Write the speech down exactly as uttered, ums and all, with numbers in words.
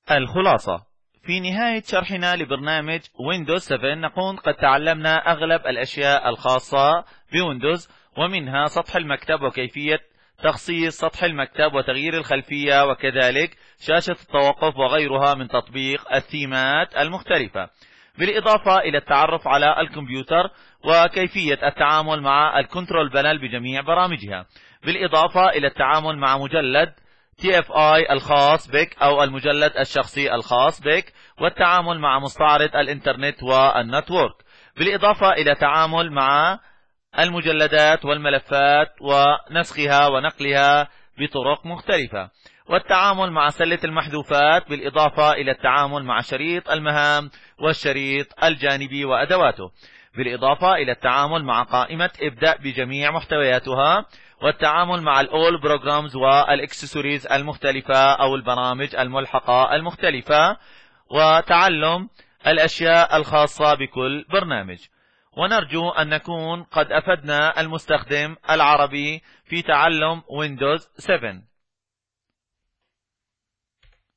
الخلاصة: في نهاية شرحنا لبرنامج ويندوز سبعة نكون قد تعلمنا أغلب الأشياء الخاصة بويندوز، ومنها سطح المكتب وكيفية تخصيص سطح المكتب وتغيير الخلفية، وكذلك شاشة التوقف وغيرها من تطبيق الثيمات المختلفة، بالإضافة إلى التعرف على الكمبيوتر وكيفية التعامل مع الكنترول بانل بجميع برامجها، بالإضافة إلى التعامل مع مجلد تي اف اي الخاص بك أو المجلد الشخصي الخاص بك، والتعامل مع مستعرض الإنترنت والنتورك، بالإضافة إلى التعامل مع المجلدات والملفات ونسخها ونقلها بطرق مختلفة، والتعامل مع سلة المحذوفات، بالإضافة إلى التعامل مع شريط المهام والشريط الجانبي وأدواته، بالإضافة إلى التعامل مع قائمة ابدأ بجميع محتوياتها، والتعامل مع الأول بروجرامز والإكسسوارز المختلفة أو البرامج الملحقة المختلفة، وتعلم الأشياء الخاصة بكل برنامج. ونرجو أن نكون قد أفدنا المستخدم العربي في تعلم ويندوز سبعة.